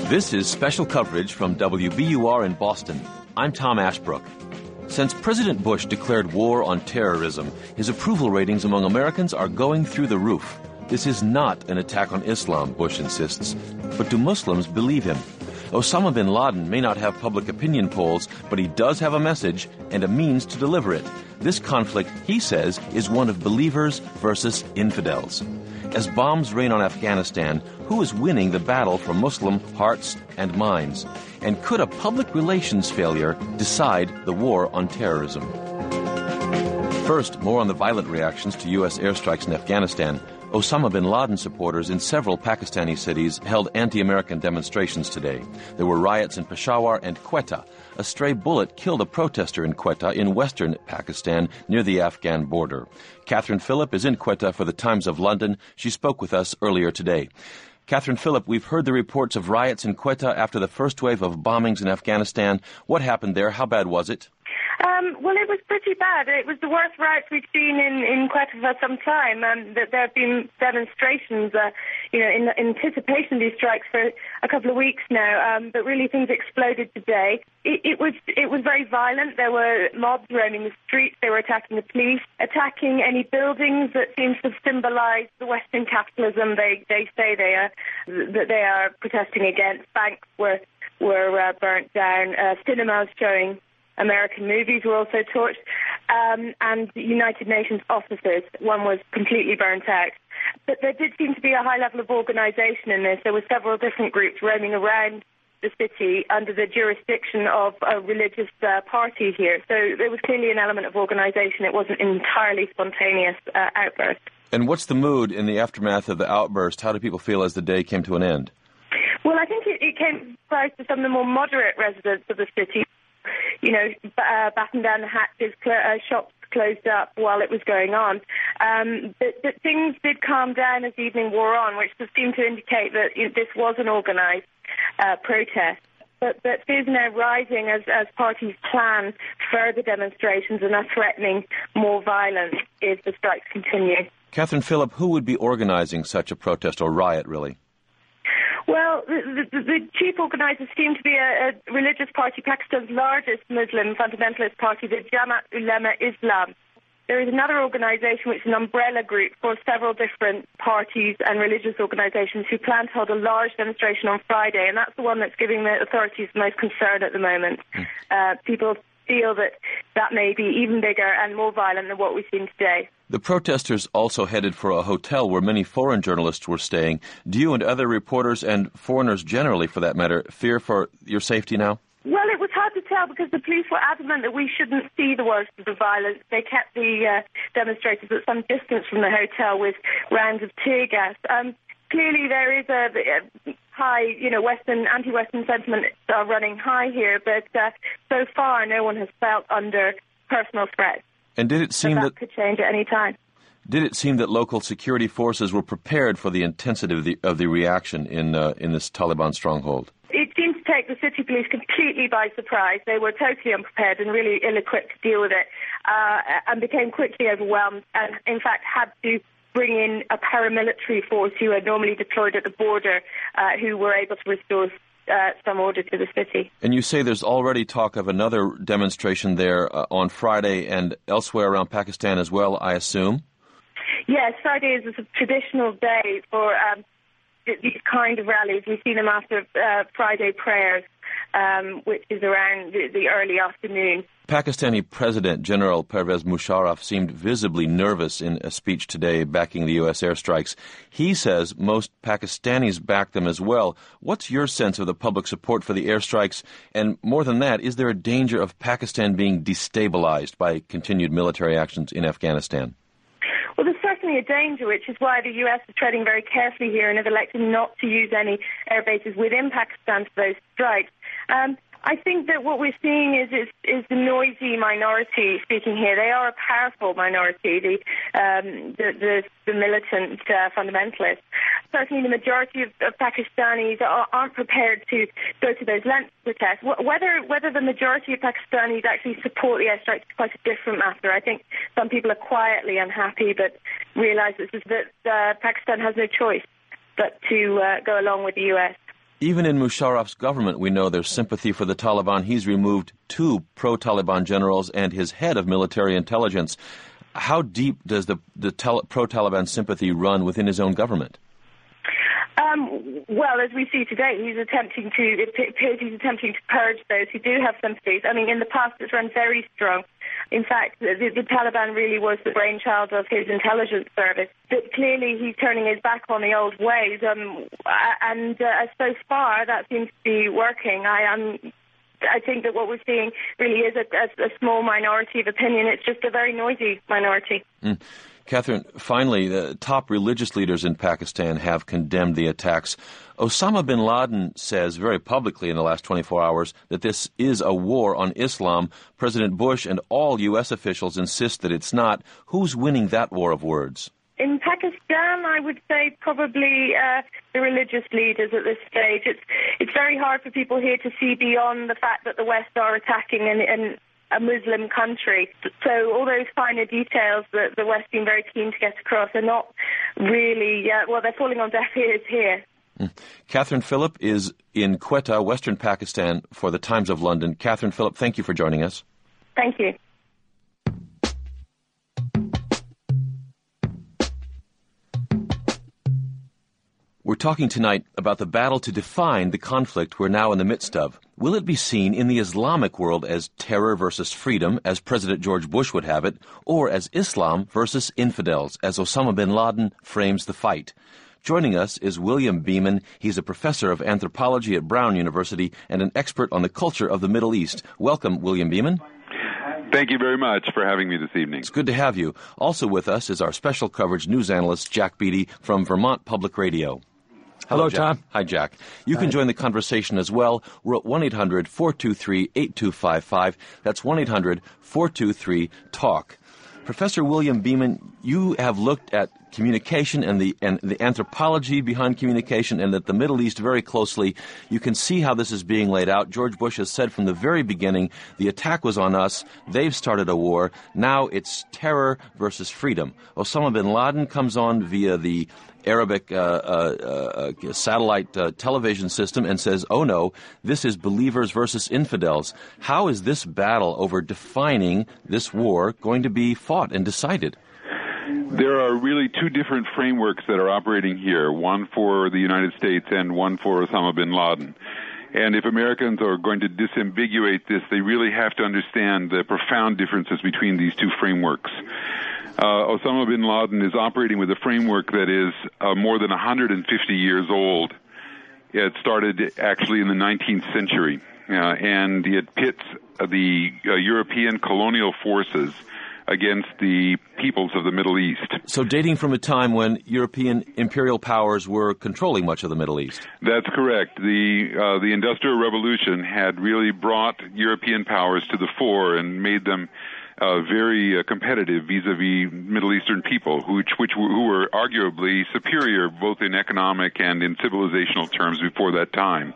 This is special coverage from WBUR in Boston. I'm Tom Ashbrook. Since President Bush declared war on terrorism, his approval ratings among Americans are going through the roof. This is not an attack on Islam, Bush insists. But do Muslims believe him? Osama bin Laden may not have public opinion polls, but he does have a message and a means to deliver it. This conflict, he says, is one of believers versus infidels. As bombs rain on Afghanistan, who is winning the battle for Muslim hearts and minds? And could a public relations failure decide the war on terrorism? First, more on the violent reactions to U.S. airstrikes in Afghanistan. Osama bin Laden supporters in several Pakistani cities held anti-American demonstrations today. There were riots in Peshawar and Quetta. A stray bullet killed a protester in Quetta in western Pakistan near the Afghan border. Catherine Phillip is in Quetta for the Times of London. She spoke with us earlier today. Catherine Phillip, we've heard the reports of riots in Quetta after the first wave of bombings in Afghanistan. What happened there? How bad was it? Well, it was pretty bad. It was the worst riots we've seen in Quetta for some time. There have been demonstrations, in anticipation of these strikes for a couple of weeks now. But really, things exploded today. It was very violent. There were mobs roaming the streets. They were attacking the police, attacking any buildings that seems to symbolize the Western capitalism. They say that they are protesting against. Banks were burnt down. Cinemas showing American movies were also torched, and United Nations offices, one was completely burnt out. But there did seem to be a high level of organization in this. There were several different groups roaming around the city under the jurisdiction of a religious party here. So there was clearly an element of organization. It wasn't an entirely spontaneous outburst. And what's the mood in the aftermath of the outburst? How do people feel as the day came to an end? Well, I think it came as a surprise to some of the more moderate residents of the city. Batten down the hatches, shops closed up while it was going on. But things did calm down as the evening wore on, which seemed to indicate that this was an organised protest. But fears are now rising as parties plan further demonstrations and are threatening more violence if the strikes continue. Catherine Phillip, who would be organising such a protest or riot, really? Well, the chief organisers seem to be a religious party, Pakistan's largest Muslim fundamentalist party, the Jamaat Ulema Islam. There is another organisation which is an umbrella group for several different parties and religious organisations who plan to hold a large demonstration on Friday, and that's the one that's giving the authorities the most concern at the moment. People feel that may be even bigger and more violent than what we've seen today. The protesters also headed for a hotel where many foreign journalists were staying. Do you and other reporters and foreigners generally, for that matter, fear for your safety now? Well, it was hard to tell because the police were adamant that we shouldn't see the worst of the violence. They kept the demonstrators at some distance from the hotel with rounds of tear gas. Clearly, there is a high, anti-Western sentiment are running high here, but so far no one has felt under personal threat. And did it seem that could change at any time? Did it seem that local security forces were prepared for the intensity of the reaction in this Taliban stronghold? It seemed to take the city police completely by surprise. They were totally unprepared and really ill-equipped to deal with it, and became quickly overwhelmed, and in fact had to bring in a paramilitary force who are normally deployed at the border, who were able to restore some order to the city. And you say there's already talk of another demonstration there on Friday and elsewhere around Pakistan as well, I assume? Yes, Friday is a traditional day for these kind of rallies. We see them after Friday prayers, which is around the early afternoon. Pakistani President General Pervez Musharraf seemed visibly nervous in a speech today backing the U.S. airstrikes. He says most Pakistanis back them as well. What's your sense of the public support for the airstrikes? And more than that, is there a danger of Pakistan being destabilized by continued military actions in Afghanistan? Well, there's certainly a danger, which is why the U.S. is treading very carefully here and has elected not to use any air bases within Pakistan for those strikes. I think that what we're seeing is the noisy minority speaking here. They are a powerful minority, the militant fundamentalists. Certainly the majority of Pakistanis aren't prepared to go to those lengths to protest. Whether the majority of Pakistanis actually support the airstrikes is quite a different matter. I think some people are quietly unhappy but realise that Pakistan has no choice but to go along with the U.S. Even in Musharraf's government, we know there's sympathy for the Taliban. He's removed 2 pro-Taliban generals and his head of military intelligence. How deep does the pro-Taliban sympathy run within his own government? Well, as we see today, it appears he's attempting to purge those who do have sympathies. I mean, in the past, it's run very strong. In fact, the Taliban really was the brainchild of his intelligence service. But clearly, he's turning his back on the old ways, and so far, that seems to be working. I think that what we're seeing really is a small minority of opinion. It's just a very noisy minority. Catherine, finally, the top religious leaders in Pakistan have condemned the attacks. Osama bin Laden says very publicly in the last 24 hours that this is a war on Islam. President Bush and all U.S. officials insist that it's not. Who's winning that war of words? In Pakistan, I would say probably the religious leaders at this stage. It's very hard for people here to see beyond the fact that the West are attacking a Muslim country. So all those finer details that the West seem very keen to get across are not really, they're falling on deaf ears here. Catherine Phillip is in Quetta, Western Pakistan, for the Times of London. Catherine Phillip, thank you for joining us. Thank you. We're talking tonight about the battle to define the conflict we're now in the midst of. Will it be seen in the Islamic world as terror versus freedom, as President George Bush would have it, or as Islam versus infidels, as Osama bin Laden frames the fight? Joining us is William Beeman. He's a professor of anthropology at Brown University and an expert on the culture of the Middle East. Welcome, William Beeman. Thank you very much for having me this evening. It's good to have you. Also with us is our special coverage news analyst, Jack Beatty, from Vermont Public Radio. Hello, Jack. Tom. Hi, Jack. You can join the conversation as well. We're at 1-800-423-8255. That's 1-800-423-TALK. Professor William Beeman, you have looked at communication and the anthropology behind communication and at the Middle East very closely. You can see how this is being laid out. George Bush has said from the very beginning, the attack was on us. They've started a war. Now it's terror versus freedom. Osama bin Laden comes on via the Arabic satellite television system and says, oh no, this is believers versus infidels. How is this battle over defining this war going to be fought and decided? There are really 2 different frameworks that are operating here, one for the United States and one for Osama bin Laden. And if Americans are going to disambiguate this, they really have to understand the profound differences between these 2 frameworks. Osama bin Laden is operating with a framework that is more than 150 years old. It started actually in the 19th century, and it pits the European colonial forces against the peoples of the Middle East. So dating from a time when European imperial powers were controlling much of the Middle East. That's correct. The Industrial Revolution had really brought European powers to the fore and made them very competitive vis-a-vis Middle Eastern people, who were arguably superior both in economic and in civilizational terms before that time.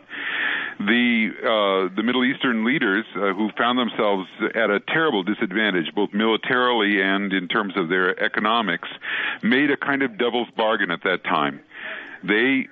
The Middle Eastern leaders who found themselves at a terrible disadvantage, both militarily and in terms of their economics, made a kind of devil's bargain at that time. They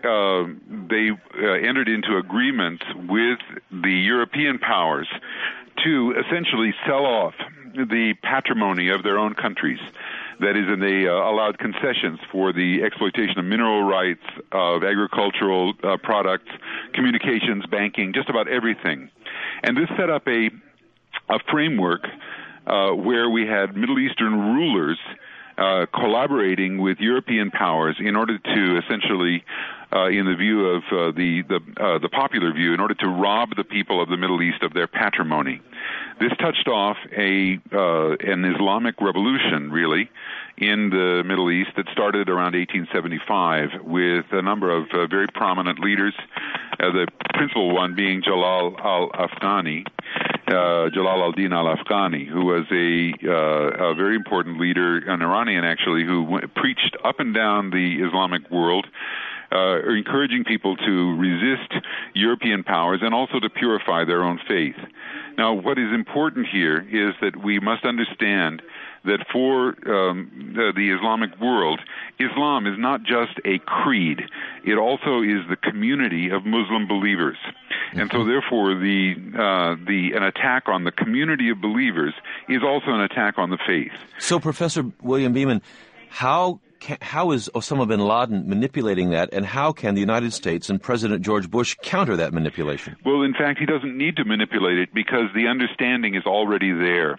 entered into agreements with the European powers to essentially sell off the patrimony of their own countries. That is, and they allowed concessions for the exploitation of mineral rights, of agricultural products, communications, banking, just about everything. And this set up a framework where we had Middle Eastern rulers collaborating with European powers in order to essentially, in the view of the popular view, in order to rob the people of the Middle East of their patrimony. This touched off an Islamic revolution, really, in the Middle East that started around 1875 with a number of very prominent leaders, the principal one being Jalal al-Afghani, Jalal al-Din al-Afghani, who was a very important leader, an Iranian actually, who preached up and down the Islamic world, encouraging people to resist European powers and also to purify their own faith. Now, what is important here is that we must understand that for the Islamic world, Islam is not just a creed. It also is the community of Muslim believers. And so therefore an attack on the community of believers is also an attack on the faith. So Professor William Beeman, how is Osama bin Laden manipulating that, and how can the United States and President George Bush counter that manipulation? Well, in fact, he doesn't need to manipulate it because the understanding is already there.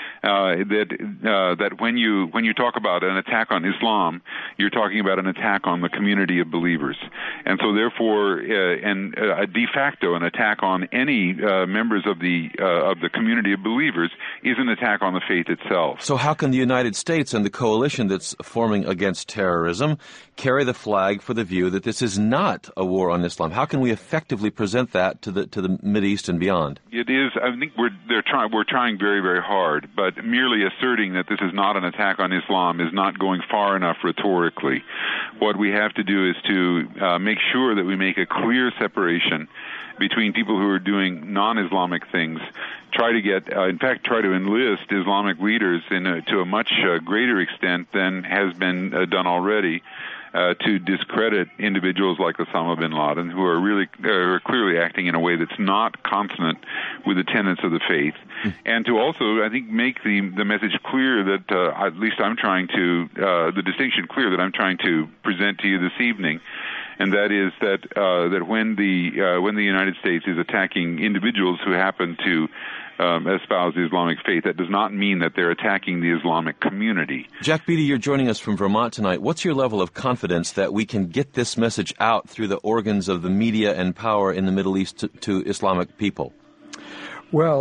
That when you talk about an attack on Islam, you're talking about an attack on the community of believers, and so therefore, a de facto an attack on any members of the community of believers is an attack on the faith itself. So how can the United States and the coalition that's forming against terrorism carry the flag for the view that this is not a war on Islam? How can we effectively present that to the Mideast and beyond? It is. I think we're trying very, very hard, but merely asserting that this is not an attack on Islam is not going far enough rhetorically. What we have to do is to make sure that we make a clear separation between people who are doing non-Islamic things, try to enlist Islamic leaders to a much greater extent than has been done already, to discredit individuals like Osama bin Laden, who are clearly acting in a way that's not consonant with the tenets of the faith, and to also, I think, make the message clear that at least I'm trying to the distinction clear that I'm trying to present to you this evening. And that is that when the United States is attacking individuals who happen to espouse the Islamic faith, that does not mean that they're attacking the Islamic community. Jack Beatty, you're joining us from Vermont tonight. What's your level of confidence that we can get this message out through the organs of the media and power in the Middle East to Islamic people? Well,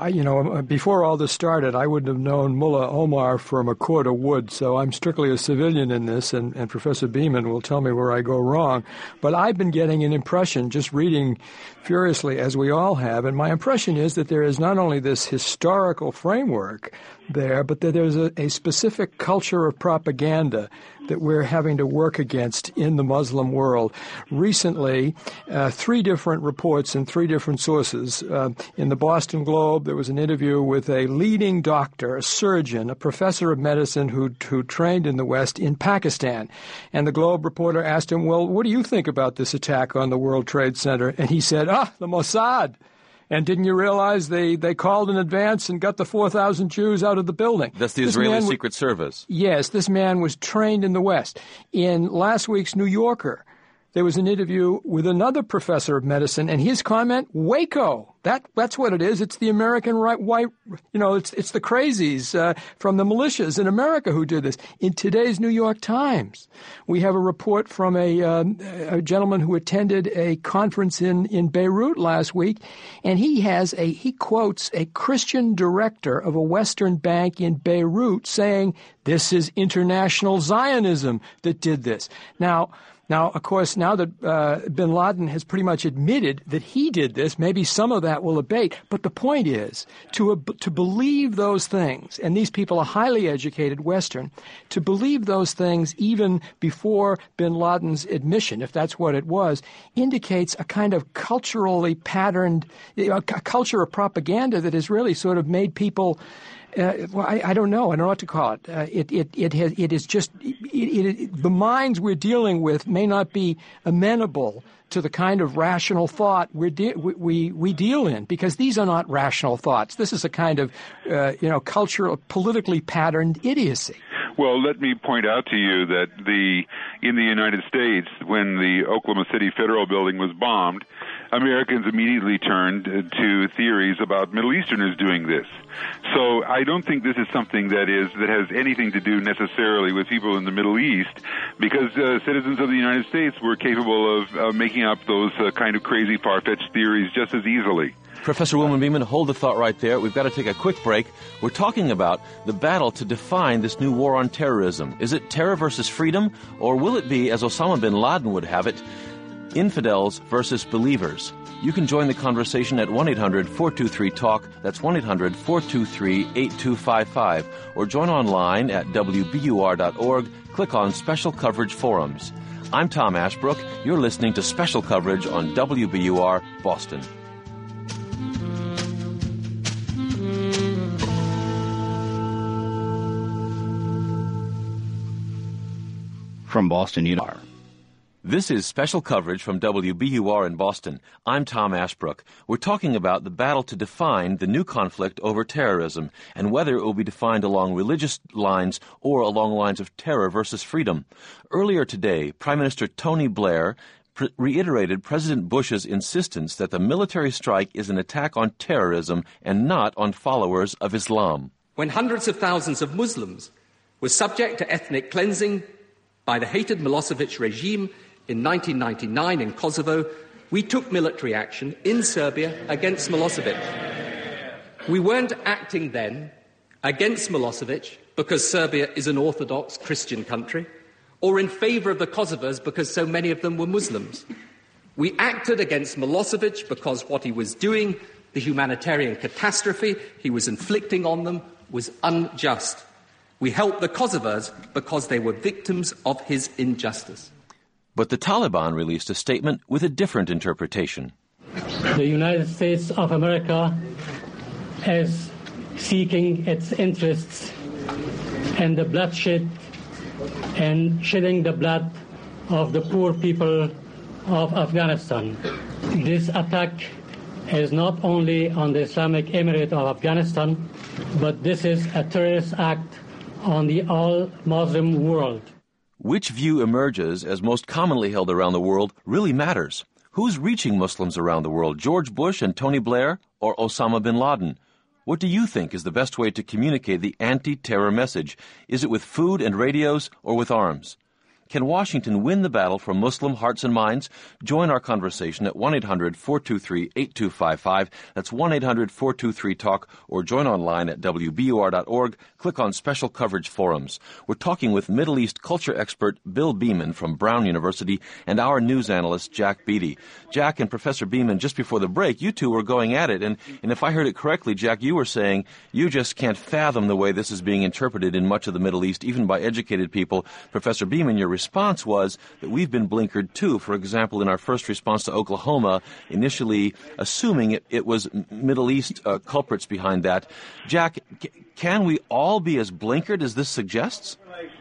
before all this started, I wouldn't have known Mullah Omar from a cord of wood, so I'm strictly a civilian in this, and Professor Beeman will tell me where I go wrong. But I've been getting an impression, just reading furiously, as we all have, and my impression is that there is not only this historical framework there, but that there's a specific culture of propaganda that we're having to work against in the Muslim world. Recently, 3 different reports in 3 different sources. In the Boston Globe, there was an interview with a leading doctor, a surgeon, a professor of medicine who trained in the West in Pakistan. And the Globe reporter asked him, well, what do you think about this attack on the World Trade Center? And he said, the Mossad. And didn't you realize they called in advance and got the 4,000 Jews out of the building? That's the Israeli Secret Service. Yes, this man was trained in the West. In last week's New Yorker, there was an interview with another professor of medicine, and his comment, Waco. That's what it is. It's the American white, it's the crazies from the militias in America who did this. In today's New York Times, we have a report from a gentleman who attended a conference in Beirut last week, and he quotes a Christian director of a Western bank in Beirut saying, this is international Zionism that did this. Now, of course, now that bin Laden has pretty much admitted that he did this, maybe some of that will abate. But the point is, to believe those things, and these people are highly educated Western, to believe those things even before bin Laden's admission, if that's what it was, indicates a kind of culturally patterned, a culture of propaganda that has really sort of made people... I don't know. I don't know what to call it. It is just the minds we're dealing with may not be amenable to the kind of rational thought we deal in, because these are not rational thoughts. This is a kind of cultural, politically patterned idiocy. Well, let me point out to you that in the United States, when the Oklahoma City Federal Building was bombed, Americans immediately turned to theories about Middle Easterners doing this. So I don't think this is something that has anything to do necessarily with people in the Middle East, because citizens of the United States were capable of making up those kind of crazy, far-fetched theories just as easily. Professor William Beeman, hold the thought right there. We've got to take a quick break. We're talking about the battle to define this new war on terrorism. Is it terror versus freedom, or will it be, as Osama bin Laden would have it, infidels versus believers? You can join the conversation at 1-800-423-TALK. That's 1-800-423-8255. Or join online at WBUR.org. Click on Special Coverage Forums. I'm Tom Ashbrook. You're listening to Special Coverage on WBUR Boston. From Boston, Utah. This is special coverage from WBUR in Boston. I'm Tom Ashbrook. We're talking about the battle to define the new conflict over terrorism and whether it will be defined along religious lines or along lines of terror versus freedom. Earlier today, Prime Minister Tony Blair reiterated President Bush's insistence that the military strike is an attack on terrorism and not on followers of Islam. When hundreds of thousands of Muslims were subject to ethnic cleansing by the hated Milosevic regime in 1999 in Kosovo, we took military action in Serbia against Milosevic. We weren't acting then against Milosevic because Serbia is an Orthodox Christian country, or in favour of the Kosovars because so many of them were Muslims. We acted against Milosevic because what he was doing, the humanitarian catastrophe he was inflicting on them, was unjust. We helped the Kosovars because they were victims of his injustice. But the Taliban released a statement with a different interpretation. The United States of America is seeking its interests in the bloodshed and shedding the blood of the poor people of Afghanistan. This attack is not only on the Islamic Emirate of Afghanistan, but this is a terrorist act on the all-Muslim world. Which view emerges as most commonly held around the world really matters. Who's reaching Muslims around the world, George Bush and Tony Blair or Osama bin Laden? What do you think is the best way to communicate the anti-terror message? Is it with food and radios or with arms? Can Washington win the battle for Muslim hearts and minds? Join our conversation at 1-800-423-8255. That's 1-800-423-TALK, or join online at WBUR.org. Click on Special Coverage Forums. We're talking with Middle East culture expert Bill Beeman from Brown University and our news analyst Jack Beatty. Jack and Professor Beeman, just before the break, you two were going at it, and if I heard it correctly, Jack, you were saying you just can't fathom the way this is being interpreted in much of the Middle East, even by educated people. Professor Beeman, your response was that we've been blinkered too. For example, in our first response to Oklahoma, initially assuming it was Middle East culprits behind that. Jack, can we all be as blinkered as this suggests?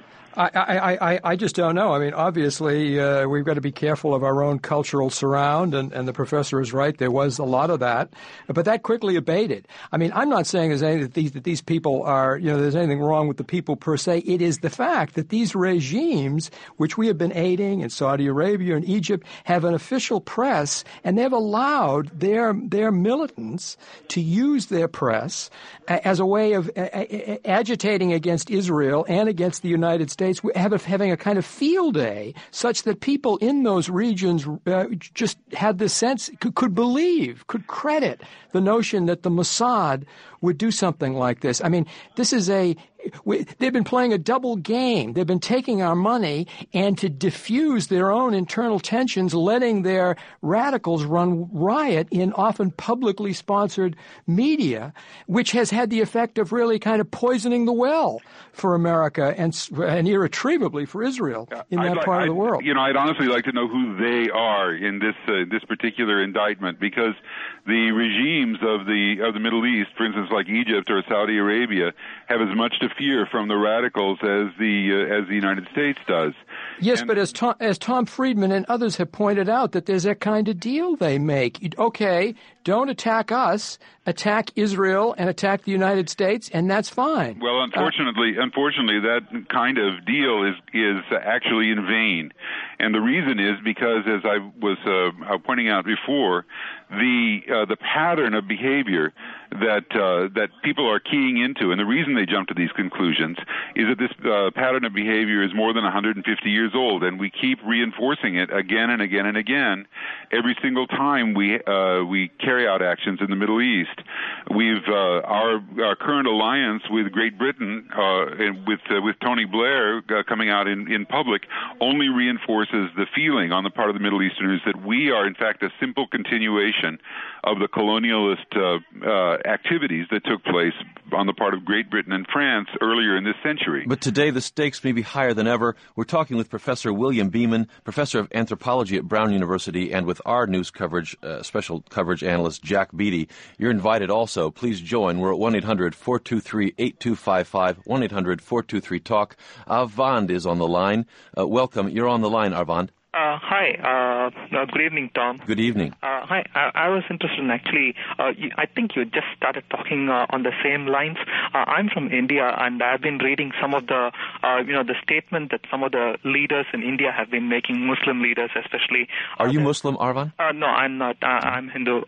I just don't know. I mean, obviously, we've got to be careful of our own cultural surround, and the professor is right. There was a lot of that, but that quickly abated. I mean, I'm not saying there's anything that these people are, there's anything wrong with the people per se. It is the fact that these regimes, which we have been aiding in Saudi Arabia and Egypt, have an official press, and they've allowed their militants to use their press as a way of agitating against Israel and against the United States. Having a kind of field day such that people in those regions just had the sense, could believe, could credit the notion that the Mossad would do something like this. I mean, they've been playing a double game. They've been taking our money and to diffuse their own internal tensions, letting their radicals run riot in often publicly sponsored media, which has had the effect of really kind of poisoning the well for America and irretrievably for Israel in that part of the world. I'd honestly like to know who they are in this particular indictment, because the regimes of the Middle East, for instance, like Egypt or Saudi Arabia, have as much to fear from the radicals as the United States does. Yes, but as Tom Friedman and others have pointed out, that there's a kind of deal they make. Okay, don't attack us, attack Israel and attack the United States, and that's fine. Well, unfortunately, that kind of deal is actually in vain, and the reason is because, as I was pointing out before, the pattern of behavior that people are keying into, and the reason they jump to these conclusions is that this pattern of behavior is more than 150 years old, and we keep reinforcing it again and again and again every single time we carry out actions in the Middle East. Our current alliance with Great Britain and with Tony Blair coming out in public only reinforces the feeling on the part of the Middle Easterners that we are in fact a simple continuation of the colonialist activities that took place on the part of Great Britain and France earlier in this century. But today the stakes may be higher than ever. We're talking with Professor William Beaman, Professor of Anthropology at Brown University, and with our news coverage, special coverage analyst Jack Beatty. You're invited also. Please join. We're at 1-800-423-8255, 1-800-423-TALK. Arvand is on the line. Welcome. You're on the line, Arvand. Hi. Good evening, Tom. Good evening. Hi. I was interested in actually, I think you just started talking on the same lines. I'm from India, and I've been reading some of the, the statement that some of the leaders in India have been making, Muslim leaders especially. Are you Muslim, Arvand? No, I'm not. I'm Hindu.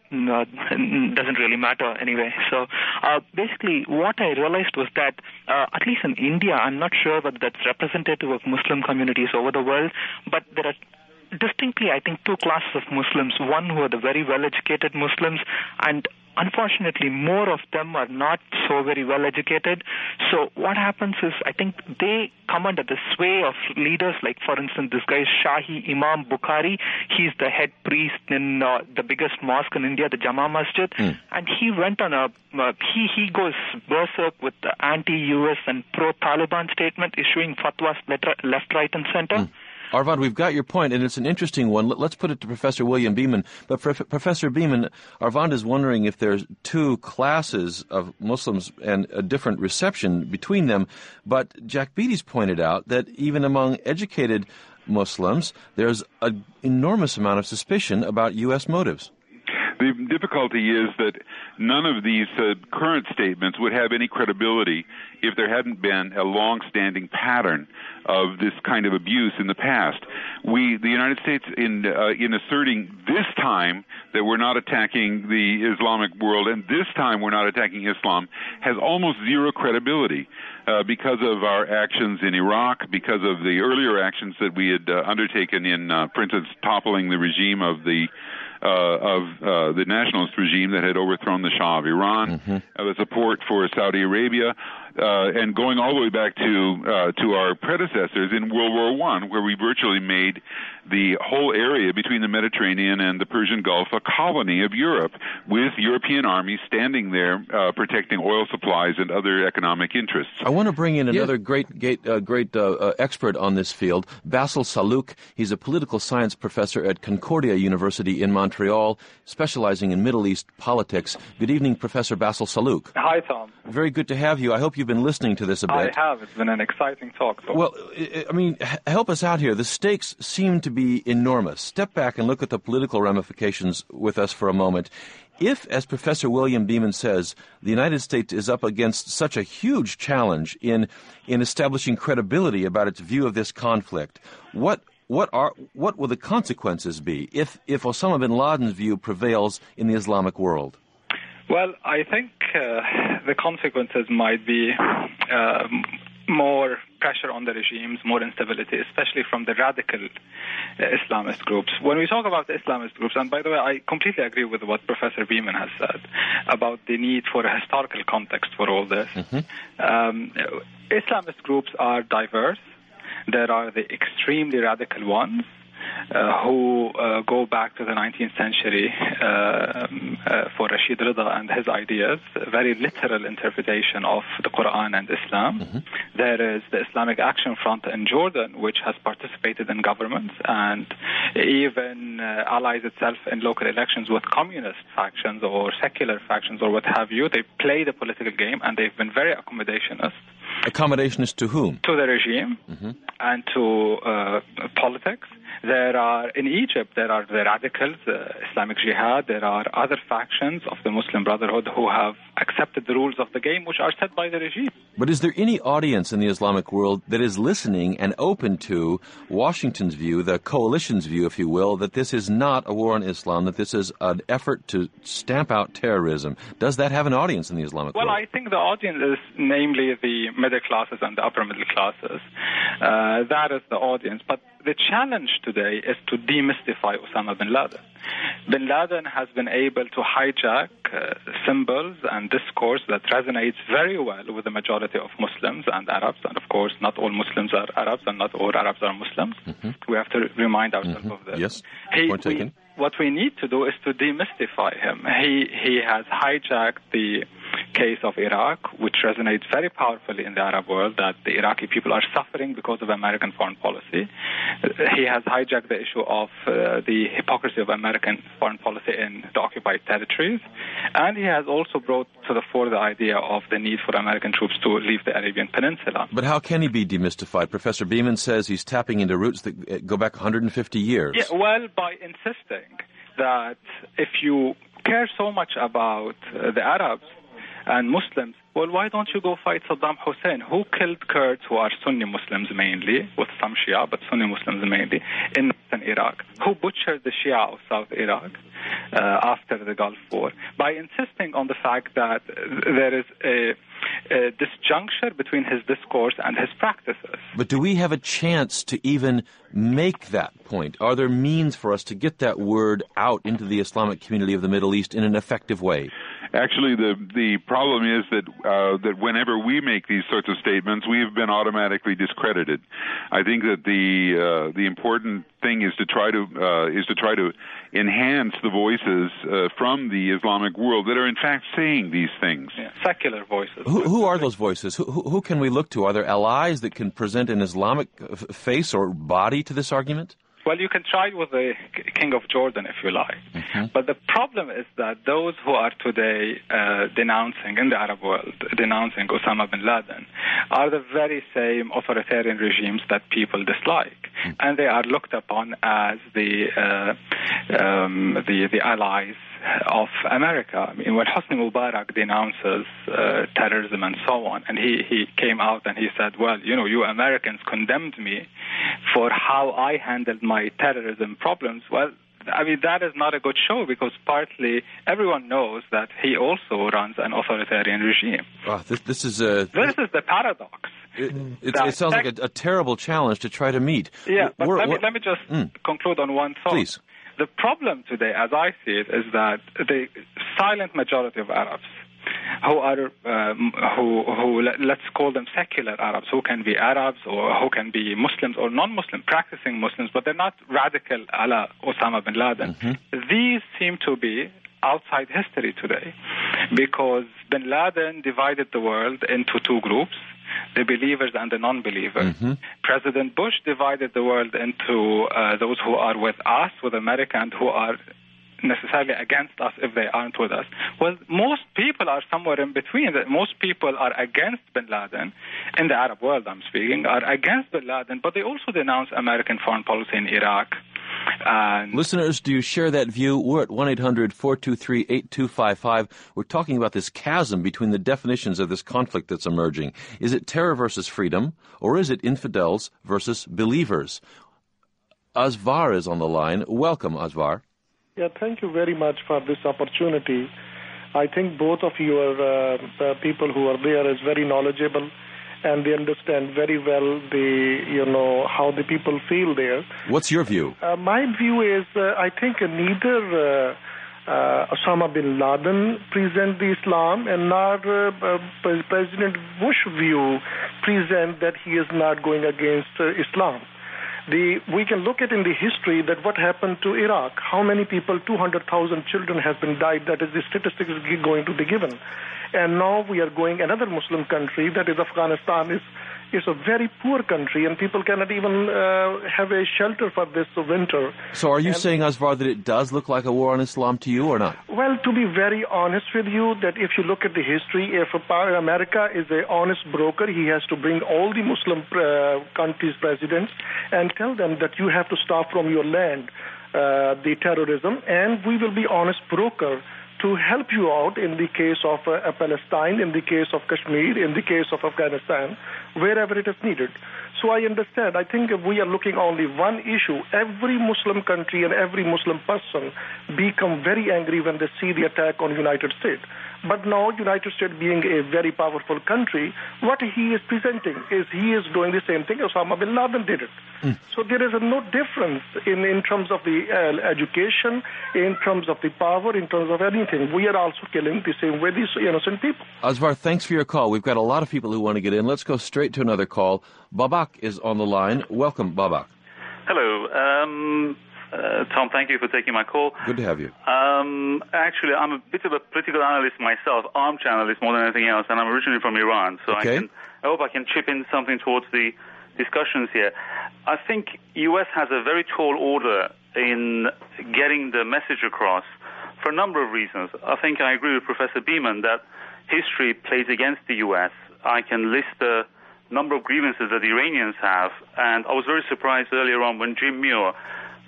Doesn't really matter anyway. So basically, what I realized was that, at least in India, I'm not sure whether that's representative of Muslim communities over the world, but there are distinctly, I think, two classes of Muslims. One who are the very well-educated Muslims, and unfortunately, more of them are not so very well-educated. So what happens is, I think they come under the sway of leaders like, for instance, this guy Shahi Imam Bukhari. He's the head priest in the biggest mosque in India, the Jama Masjid. And he went on he goes berserk with the anti-US and pro-Taliban statement, issuing fatwas left, right, and center. Arvand, we've got your point, and it's an interesting one. Let's put it to Professor William Beaman. But Professor Beaman, Arvand is wondering if there's two classes of Muslims and a different reception between them. But Jack Beatty's pointed out that even among educated Muslims, there's an enormous amount of suspicion about U.S. motives. The difficulty is that none of these current statements would have any credibility if there hadn't been a long-standing pattern of this kind of abuse in the past. The United States, in asserting this time that we're not attacking the Islamic world and this time we're not attacking Islam, has almost zero credibility because of our actions in Iraq, because of the earlier actions that we had undertaken in, for instance, toppling the regime of the nationalist regime that had overthrown the Shah of Iran, the support for Saudi Arabia, and going all the way back to our predecessors in World War I, where we virtually made the whole area between the Mediterranean and the Persian Gulf a colony of Europe, with European armies standing there protecting oil supplies and other economic interests. I want to bring in another great expert on this field, Bassel Sallouk. He's a political science professor at Concordia University in Montreal, specializing in Middle East politics. Good evening, Professor Bassel Sallouk. Hi, Tom. Very good to have you. I hope you've been listening to this a bit. I have. It's been an exciting talk. Well, I mean, help us out here. The stakes seem to be enormous. Step back and look at the political ramifications with us for a moment. If, as Professor William Beaman says, the United States is up against such a huge challenge in establishing credibility about its view of this conflict, what will the consequences be if Osama bin Laden's view prevails in the Islamic world? Well, I think the consequences might be more pressure on the regimes, more instability, especially from the radical Islamist groups. When we talk about the Islamist groups, and by the way, I completely agree with what Professor Beaman has said about the need for a historical context for all this. Islamist groups are diverse. There are the extremely radical ones who go back to the 19th century for Rashid Rida and his ideas, a very literal interpretation of the Quran and Islam. There is the Islamic Action Front in Jordan, which has participated in governments and even allies itself in local elections with communist factions or secular factions or what have you. They play the political game, and they've been very accommodationist. Accommodationist to whom? To the regime and to politics. In Egypt, there are the radicals, Islamic Jihad. There are other factions of the Muslim Brotherhood who have accepted the rules of the game, which are set by the regime. But is there any audience in the Islamic world that is listening and open to Washington's view, the coalition's view, if you will, that this is not a war on Islam, that this is an effort to stamp out terrorism? Does that have an audience in the Islamic world? Well, I think the audience is namely the middle classes and the upper middle classes. That is the audience. But the challenge today is to demystify Osama bin Laden. Bin Laden has been able to hijack symbols and discourse that resonates very well with the majority of Muslims and Arabs. And of course, not all Muslims are Arabs and not all Arabs are Muslims. Mm-hmm. We have to remind ourselves of this. Yes, point taken. What we need to do is to demystify him. He has hijacked the case of Iraq, which resonates very powerfully in the Arab world, that the Iraqi people are suffering because of American foreign policy. He has hijacked the issue of the hypocrisy of American foreign policy in the occupied territories. And he has also brought to the fore the idea of the need for American troops to leave the Arabian Peninsula. But how can he be demystified? Professor Beeman says he's tapping into roots that go back 150 years. Yeah, well, by insisting that if you care so much about the Arabs and Muslims, well, why don't you go fight Saddam Hussein, who killed Kurds, who are Sunni Muslims mainly, with some Shia, but Sunni Muslims mainly, in northern Iraq, who butchered the Shia of South Iraq after the Gulf War, by insisting on the fact that there is a disjuncture between his discourse and his practices. But do we have a chance to even make that point? Are there means for us to get that word out into the Islamic community of the Middle East in an effective way? Actually, the problem is that that whenever we make these sorts of statements, we've been automatically discredited. I think that the important thing is to try to enhance the voices from the Islamic world that are in fact saying these things. Yeah, secular voices. Who are those voices? Who can we look to? Are there allies that can present an Islamic face or body to this argument? Well, you can try with the King of Jordan if you like. Mm-hmm. But the problem is that those who are today denouncing, in the Arab world, denouncing Osama bin Laden, are the very same authoritarian regimes that people dislike. Mm-hmm. And they are looked upon as the allies of America. I mean, when Hosni Mubarak denounces terrorism and so on, and he came out and he said, well, you Americans condemned me for how I handled my terrorism problems. Well, I mean, that is not a good show, because partly everyone knows that he also runs an authoritarian regime. This is the paradox. It sounds like a terrible challenge to try to meet. Yeah, but let me just conclude on one thought. Please. The problem today, as I see it, is that the silent majority of Arabs who are, let's call them secular Arabs, who can be Arabs or who can be Muslims or non-Muslim, practicing Muslims, but they're not radical a la Osama bin Laden. Mm-hmm. These seem to be outside history today, because bin Laden divided the world into two groups, the believers and the non-believers. Mm-hmm. President Bush divided the world into those who are with us, with America, and who are necessarily against us if they aren't with us. Well, most people are somewhere in between. Most people are against bin Laden, in the Arab world I'm speaking, are against bin Laden, but they also denounce American foreign policy in Iraq. Listeners, do you share that view? We're at 1-800-423-8255. We're talking about this chasm between the definitions of this conflict that's emerging. Is it terror versus freedom, or is it infidels versus believers? Asvar is on the line. Welcome, Asvar. Yeah, thank you very much for this opportunity. I think both of your people who are there is very knowledgeable, and they understand very well how the people feel there. What's your view? My view is I think neither Osama bin Laden present the Islam, and nor President Bush view present that he is not going against Islam. We can look at in the history that what happened to Iraq, how many people, 200,000 children have been died, that is the statistics is going to be given. And now we are going another Muslim country, that is Afghanistan, is a very poor country, and people cannot even have a shelter for this winter. So are you saying, Asvar, that it does look like a war on Islam to you or not? Well, to be very honest with you, that if you look at the history, if America is an honest broker, he has to bring all the Muslim countries' presidents and tell them that you have to stop from your land the terrorism, and we will be honest broker to help you out in the case of Palestine, in the case of Kashmir, in the case of Afghanistan, wherever it is needed. So I understand. I think we are looking only one issue. Every Muslim country and every Muslim person become very angry when they see the attack on the United States. But now, United States being a very powerful country, what he is presenting is he is doing the same thing Osama bin Laden did it. So there is no difference in terms of the education, in terms of the power, in terms of anything. We are also killing the same way these innocent people. Azfar, thanks for your call. We've got a lot of people who want to get in. Let's go straight to another call. Babak is on the line. Welcome, Babak. Hello. Tom, thank you for taking my call. Good to have you. Actually, I'm a bit of a political analyst myself, armchair analyst more than anything else, and I'm originally from Iran, so okay. I hope I can chip in something towards the discussions here. I think U.S. has a very tall order in getting the message across for a number of reasons. I think I agree with Professor Beeman that history plays against the U.S. I can list a number of grievances that the Iranians have, and I was very surprised earlier on when Jim Muir,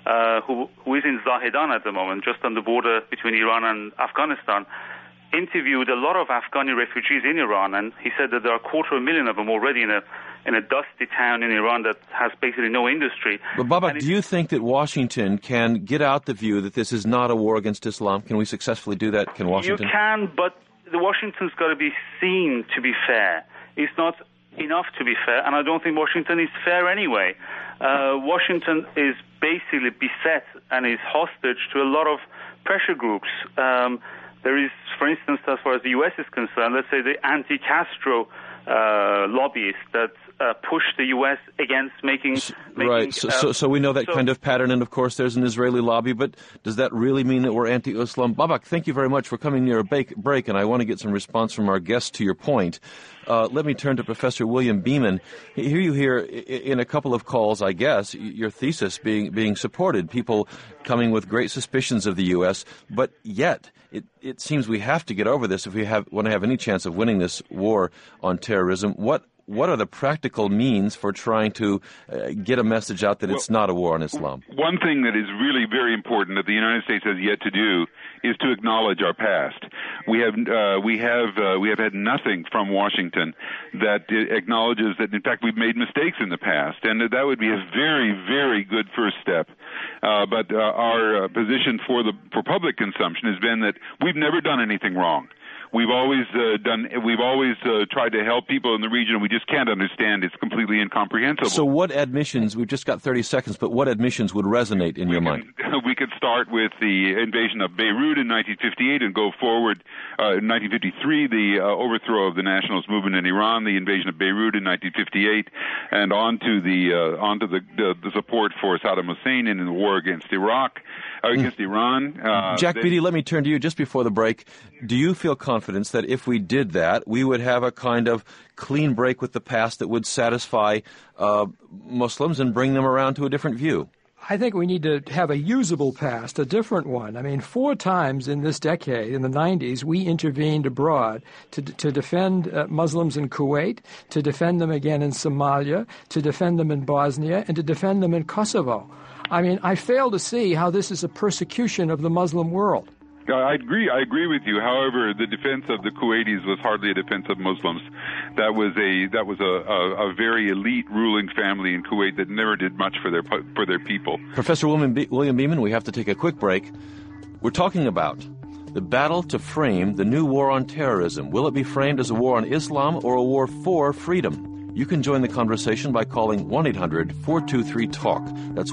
who is in Zahedan at the moment, just on the border between Iran and Afghanistan, interviewed a lot of Afghani refugees in Iran, and he said that there are 250,000 of them already in a dusty town in Iran that has basically no industry. But Babak, do you think that Washington can get out the view that this is not a war against Islam? Can we successfully do that? Can Washington? You can, but Washington's got to be seen to be fair. It's not enough to be fair, and I don't think Washington is fair anyway. Washington is basically beset and is hostage to a lot of pressure groups. There is, for instance, as far as the U.S. is concerned, let's say the anti-Castro lobbyists that push the U.S. against making right. So we know that kind of pattern, and of course there's an Israeli lobby, but does that really mean that we're anti-Islam? Babak, thank you very much for coming near a break, and I want to get some response from our guests to your point. Let me turn to Professor William Beeman. Here you hear in a couple of calls, I guess, your thesis being supported, people coming with great suspicions of the U.S., but yet it seems we have to get over this if we want to have any chance of winning this war on terrorism. What are the practical means for trying to get a message out that it's not a war on Islam? One thing that is really very important that the United States has yet to do is to acknowledge our past. We have had nothing from Washington that acknowledges that, in fact, we've made mistakes in the past, and that would be a very, very good first step. But our position for public consumption has been that we've never done anything wrong. We've always tried to help people in the region. We just can't understand. It's completely incomprehensible. So what admissions, we've just got 30 seconds, but what admissions would resonate in your mind? We could start with the invasion of Beirut in 1958 and go forward. In 1953, the overthrow of the nationalist movement in Iran, the invasion of Beirut in 1958, and on to the support for Saddam Hussein in the war against against Iran. Jack Beatty, let me turn to you just before the break. Do you feel confidence that if we did that, we would have a kind of clean break with the past that would satisfy Muslims and bring them around to a different view? I think we need to have a usable past, a different one. I mean, 4 times in this decade, in the 90s, we intervened abroad to defend Muslims in Kuwait, to defend them again in Somalia, to defend them in Bosnia, and to defend them in Kosovo. I mean, I fail to see how this is a persecution of the Muslim world. I agree with you. However, the defense of the Kuwaitis was hardly a defense of Muslims. That was a very elite ruling family in Kuwait that never did much for their people. Professor William Beeman, we have to take a quick break. We're talking about the battle to frame the new war on terrorism. Will it be framed as a war on Islam or a war for freedom? You can join the conversation by calling 1-800-423-TALK. That's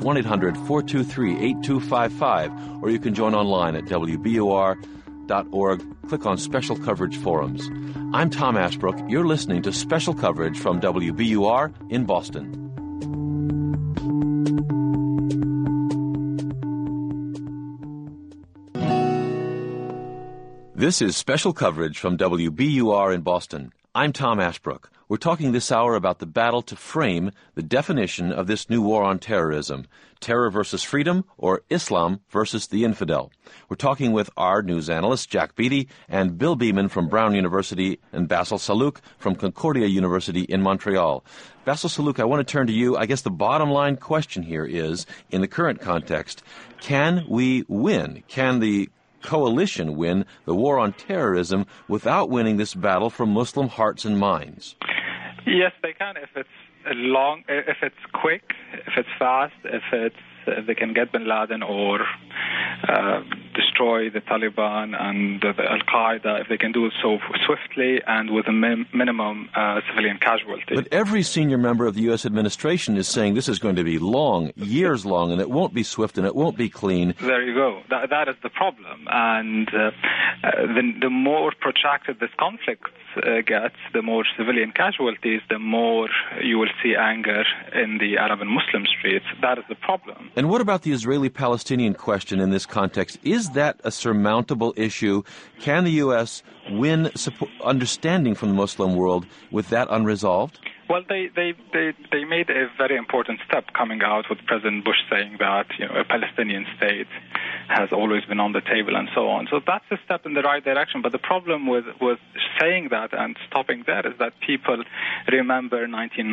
1-800-423-8255. Or you can join online at WBUR.org. Click on Special Coverage Forums. I'm Tom Ashbrook. You're listening to special coverage from WBUR in Boston. This is special coverage from WBUR in Boston. I'm Tom Ashbrook. We're talking this hour about the battle to frame the definition of this new war on terrorism, terror versus freedom or Islam versus the infidel. We're talking with our news analysts, Jack Beatty and Bill Beeman from Brown University and Bassel Saluk from Concordia University in Montreal. Bassel Saluk, I want to turn to you. I guess the bottom line question here is, in the current context, can we win? Can the coalition win the war on terrorism without winning this battle for Muslim hearts and minds? Yes, they can if it's if it's quick, if it's fast, if they can get bin Laden or destroy destroy the Taliban and the Al-Qaeda, if they can do it so swiftly and with a minimum civilian casualty. But every senior member of the U.S. administration is saying this is going to be long, years long, and it won't be swift and it won't be clean. There you go. That is the problem. And the more protracted this conflict gets, the more civilian casualties, the more you will see anger in the Arab and Muslim streets. That is the problem. And what about the Israeli-Palestinian question in this context? Is that a surmountable issue? Can the U.S. win understanding from the Muslim world with that unresolved? Well, they made a very important step coming out with President Bush saying that a Palestinian state has always been on the table and so on. So that's a step in the right direction. But the problem with saying that and stopping there is that people remember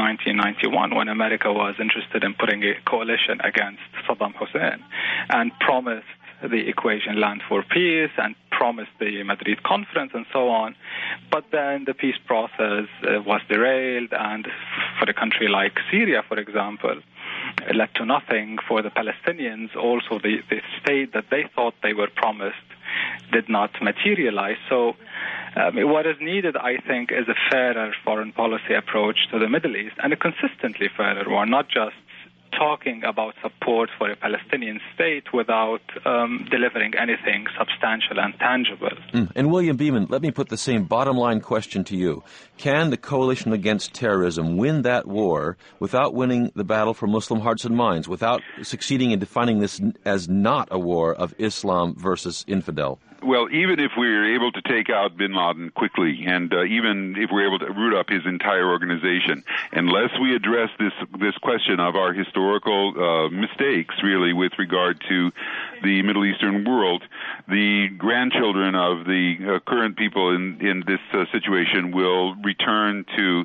1990-91 when America was interested in putting a coalition against Saddam Hussein and promised the equation Land for Peace and promised the Madrid Conference and so on. But then the peace process was derailed, and for a country like Syria, for example, it led to nothing. For the Palestinians, also the state that they thought they were promised did not materialize. So what is needed, I think, is a fairer foreign policy approach to the Middle East, and a consistently fairer one, not just talking about support for a Palestinian state without delivering anything substantial and tangible. And William Beeman, let me put the same bottom line question to you. Can the Coalition Against Terrorism win that war without winning the battle for Muslim hearts and minds, without succeeding in defining this as not a war of Islam versus infidel? Well, even if we're able to take out bin Laden quickly, and even if we're able to root up his entire organization, unless we address this question of our historical mistakes, really, with regard to the Middle Eastern world, the grandchildren of the current people in this situation will return to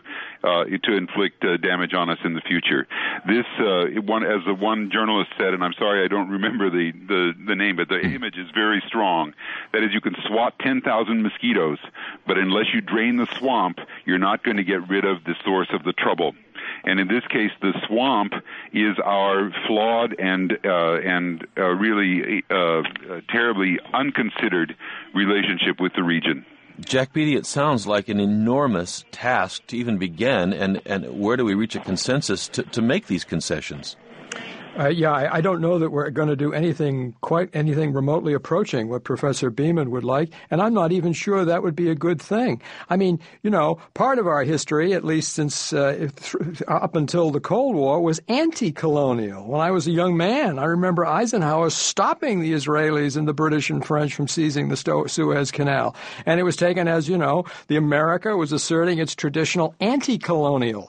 inflict damage on us in the future. This, as the one journalist said, and I'm sorry I don't remember the name, but the image is very strong. That is, you can swat 10,000 mosquitoes, but unless you drain the swamp, you're not going to get rid of the source of the trouble. And in this case, the swamp is our flawed and really terribly unconsidered relationship with the region. Jack Beatty, it sounds like an enormous task to even begin, and where do we reach a consensus to make these concessions? I don't know that we're going to do anything remotely approaching what Professor Beeman would like, and I'm not even sure that would be a good thing. I mean, part of our history, at least since up until the Cold War, was anti-colonial. When I was a young man, I remember Eisenhower stopping the Israelis and the British and French from seizing the Suez Canal, and it was taken as, the America was asserting its traditional anti-colonial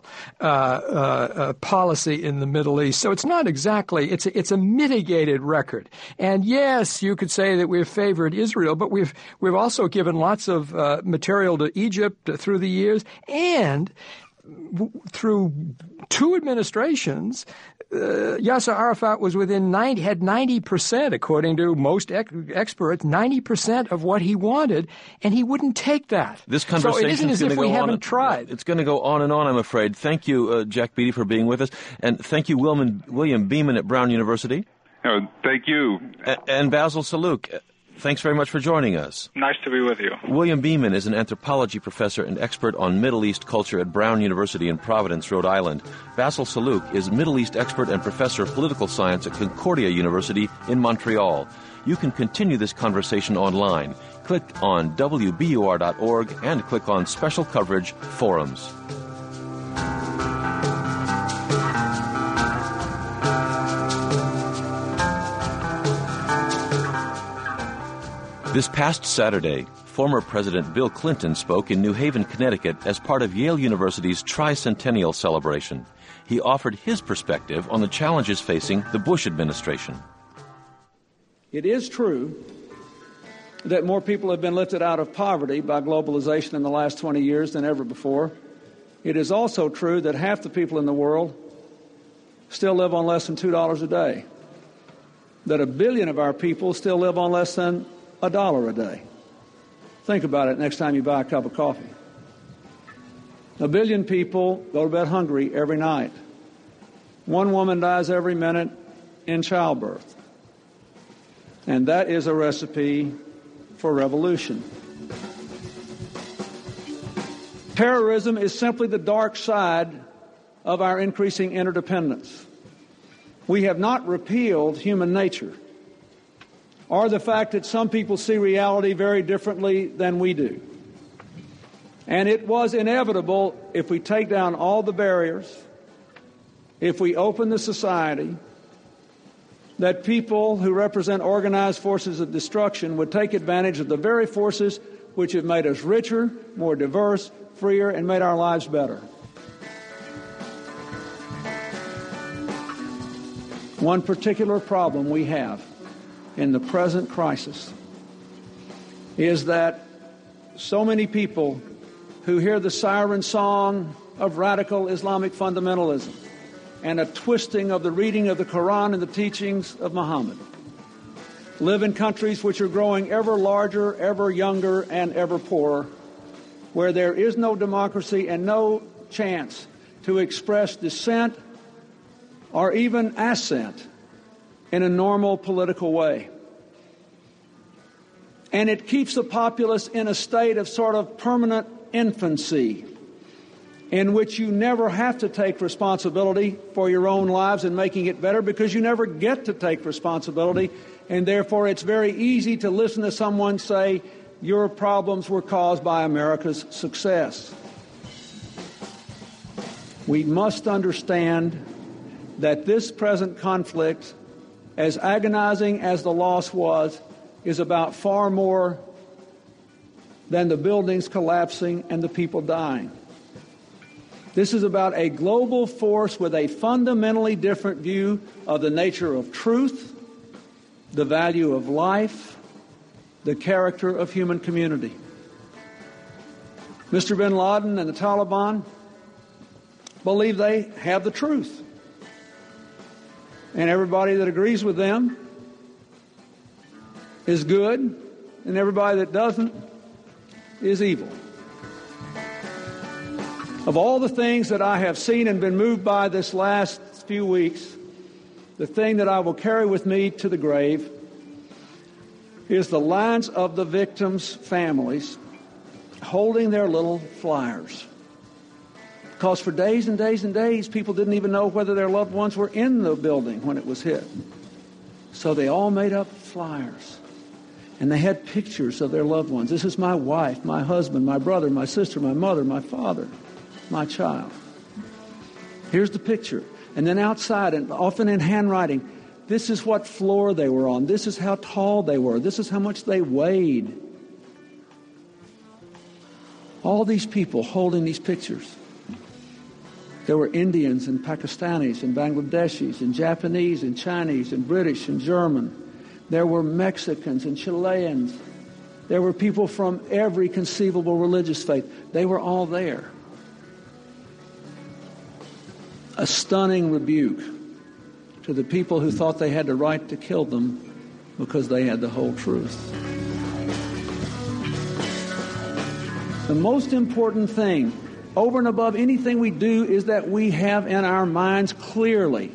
policy in the Middle East. So it's not exactly. It's a mitigated record. And yes, you could say that we've favored Israel, but we've also given lots of material to Egypt through the years, and through two administrations, Yasser Arafat was had 90%, according to most experts, 90% of what he wanted, and he wouldn't take that. This conversation so it isn't as if we haven't tried. It's going to go on and on, I'm afraid. Thank you, Jack Beatty, for being with us, and thank you, William Beeman at Brown University. Thank you. And Basil Salouk. Thanks very much for joining us. Nice to be with you. William Beeman is an anthropology professor and expert on Middle East culture at Brown University in Providence, Rhode Island. Basil Salouk is Middle East expert and professor of political science at Concordia University in Montreal. You can continue this conversation online. Click on WBUR.org and click on Special Coverage Forums. This past Saturday, former President Bill Clinton spoke in New Haven, Connecticut as part of Yale University's tricentennial celebration. He offered his perspective on the challenges facing the Bush administration. It is true that more people have been lifted out of poverty by globalization in the last 20 years than ever before. It is also true that half the people in the world still live on less than $2 a day, that 1 billion of our people still live on less than $1 a day. Think about it next time you buy a cup of coffee. 1 billion people go to bed hungry every night. 1 woman dies every minute in childbirth. And that is a recipe for revolution. Terrorism is simply the dark side of our increasing interdependence. We have not repealed human nature, or the fact that some people see reality very differently than we do. And it was inevitable, if we take down all the barriers, if we open the society, that people who represent organized forces of destruction would take advantage of the very forces which have made us richer, more diverse, freer, and made our lives better. One particular problem we have in the present crisis is that so many people who hear the siren song of radical Islamic fundamentalism and a twisting of the reading of the Quran and the teachings of Muhammad live in countries which are growing ever larger, ever younger, and ever poorer, where there is no democracy and no chance to express dissent or even assent in a normal political way. And it keeps the populace in a state of sort of permanent infancy, in which you never have to take responsibility for your own lives and making it better, because you never get to take responsibility, and therefore it's very easy to listen to someone say, your problems were caused by America's success. We must understand that this present conflict, as agonizing as the loss was, is about far more than the buildings collapsing and the people dying. This is about a global force with a fundamentally different view of the nature of truth, the value of life, the character of human community. Mr. bin Laden and the Taliban believe they have the truth. And everybody that agrees with them is good, and everybody that doesn't is evil. Of all the things that I have seen and been moved by this last few weeks, the thing that I will carry with me to the grave is the lines of the victims' families holding their little flyers. Because for days and days and days, people didn't even know whether their loved ones were in the building when it was hit. So they all made up flyers. And they had pictures of their loved ones. This is my wife, my husband, my brother, my sister, my mother, my father, my child. Here's the picture. And then outside, and often in handwriting, this is what floor they were on. This is how tall they were. This is how much they weighed. All these people holding these pictures. There were Indians and Pakistanis and Bangladeshis and Japanese and Chinese and British and German. There were Mexicans and Chileans. There were people from every conceivable religious faith. They were all there. A stunning rebuke to the people who thought they had the right to kill them because they had the whole truth. The most important thing, over and above anything we do, is that we have in our minds clearly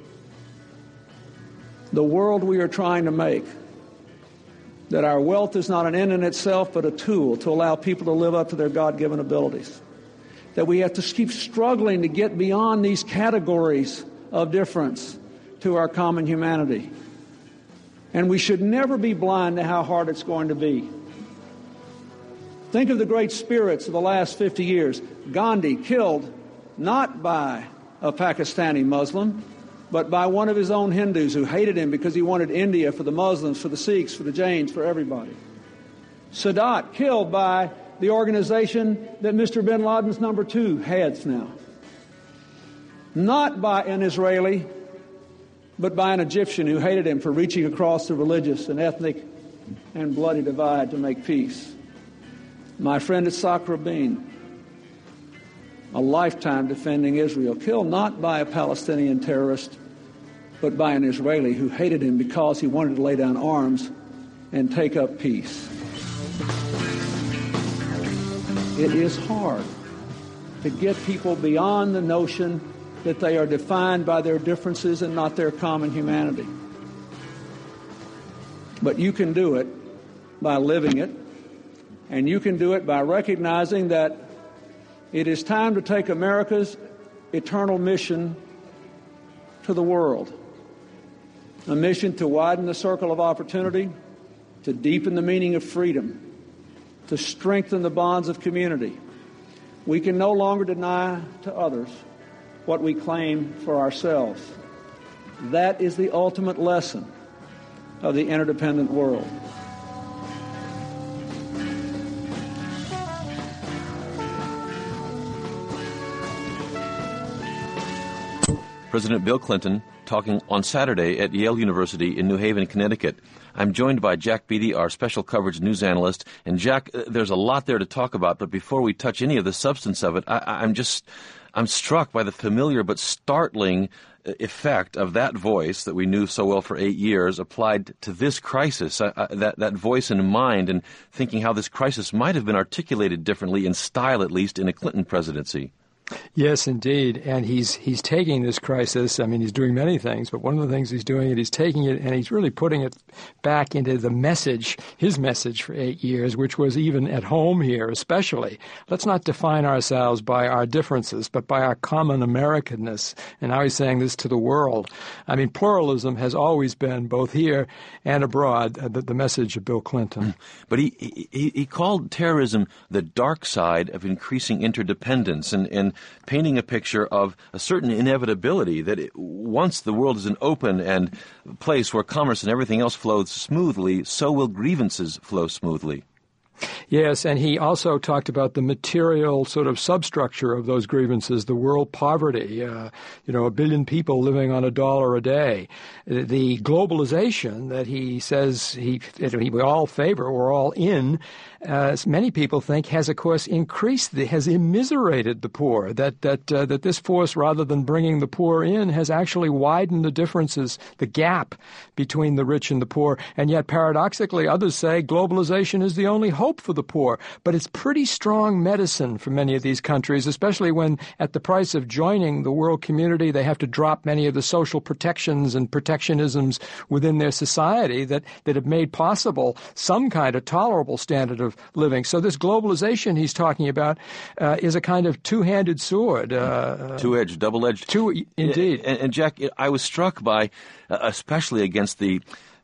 the world we are trying to make. That our wealth is not an end in itself, but a tool to allow people to live up to their God-given abilities. That we have to keep struggling to get beyond these categories of difference to our common humanity. And we should never be blind to how hard it's going to be. Think of the great spirits of the last 50 years. Gandhi killed not by a Pakistani Muslim, but by one of his own Hindus who hated him because he wanted India for the Muslims, for the Sikhs, for the Jains, for everybody. Sadat killed by the organization that Mr. bin Laden's number 2 heads now. Not by an Israeli, but by an Egyptian who hated him for reaching across the religious and ethnic and bloody divide to make peace. My friend Yitzhak Rabin, a lifetime defending Israel, killed not by a Palestinian terrorist, but by an Israeli who hated him because he wanted to lay down arms and take up peace. It is hard to get people beyond the notion that they are defined by their differences and not their common humanity. But you can do it by living it, and you can do it by recognizing that it is time to take America's eternal mission to the world, a mission to widen the circle of opportunity, to deepen the meaning of freedom, to strengthen the bonds of community. We can no longer deny to others what we claim for ourselves. That is the ultimate lesson of the interdependent world. President Bill Clinton talking on Saturday at Yale University in New Haven, Connecticut. I'm joined by Jack Beatty, our special coverage news analyst. And Jack, there's a lot there to talk about, but before we touch any of the substance of it, I'm struck by the familiar but startling effect of that voice that we knew so well for 8 years applied to this crisis, that voice in mind, and thinking how this crisis might have been articulated differently, in style at least, in a Clinton presidency. Yes, indeed. And he's taking this crisis. I mean, he's doing many things, but one of the things he's doing, he's taking it and he's really putting it back into the message, his message for 8 years, which was even at home here especially. Let's not define ourselves by our differences, but by our common Americanness. And now he's saying this to the world. I mean, pluralism has always been, both here and abroad, the message of Bill Clinton. But he called terrorism the dark side of increasing interdependence, and painting a picture of a certain inevitability that once the world is an open and place where commerce and everything else flows smoothly, so will grievances flow smoothly. Yes, and he also talked about the material sort of substructure of those grievances, the world poverty, 1 billion people living on $1 a day, the globalization that he says we all favor, we're all in, as many people think has, of course, has immiserated the poor, that this force, rather than bringing the poor in, has actually widened the differences, the gap between the rich and the poor. And yet, paradoxically, others say globalization is the only hope for the poor. But it's pretty strong medicine for many of these countries, especially when at the price of joining the world community, they have to drop many of the social protections and protectionisms within their society that have made possible some kind of tolerable standard of living. So this globalization he's talking about is a kind of two-handed sword. Two-edged, double-edged. Indeed. And Jack, I was struck by, especially against the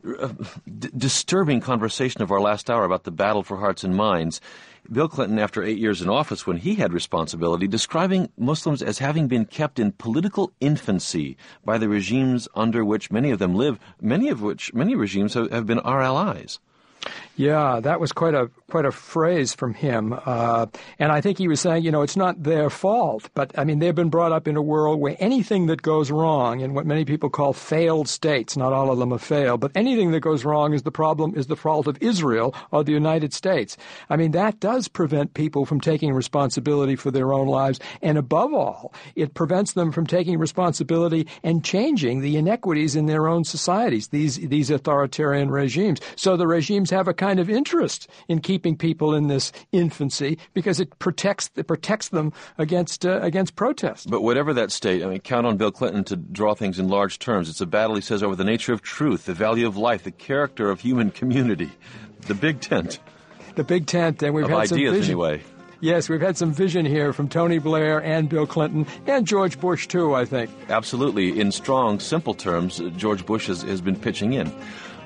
disturbing conversation of our last hour about the battle for hearts and minds, Bill Clinton, after 8 years in office when he had responsibility, describing Muslims as having been kept in political infancy by the regimes under which many of them live, many regimes have been our allies. Yeah, that was quite a phrase from him. And I think he was saying, it's not their fault. But, I mean, they've been brought up in a world where anything that goes wrong, in what many people call failed states, not all of them have failed, but anything that goes wrong is the fault of Israel or the United States. I mean, that does prevent people from taking responsibility for their own lives. And above all, it prevents them from taking responsibility and changing the inequities in their own societies, these authoritarian regimes. So the regimes have a kind of interest in keeping people in this infancy because it protects them against protest. But whatever that state, I mean, count on Bill Clinton to draw things in large terms. It's a battle, he says, over the nature of truth, the value of life, the character of human community, the big tent. The big tent, and we've had some ideas vision. Anyway. Yes, we've had some vision here from Tony Blair and Bill Clinton and George Bush, too, I think. Absolutely. In strong, simple terms, George Bush has been pitching in.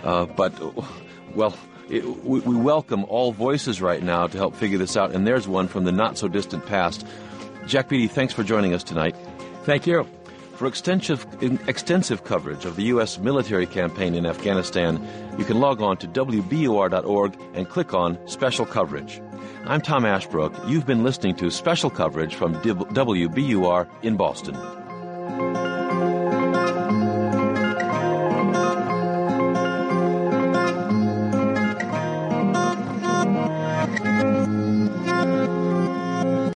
We welcome all voices right now to help figure this out, and there's one from the not-so-distant past. Jack Beatty, thanks for joining us tonight. Thank you. For extensive coverage of the U.S. military campaign in Afghanistan, you can log on to WBUR.org and click on Special Coverage. I'm Tom Ashbrook. You've been listening to Special Coverage from WBUR in Boston.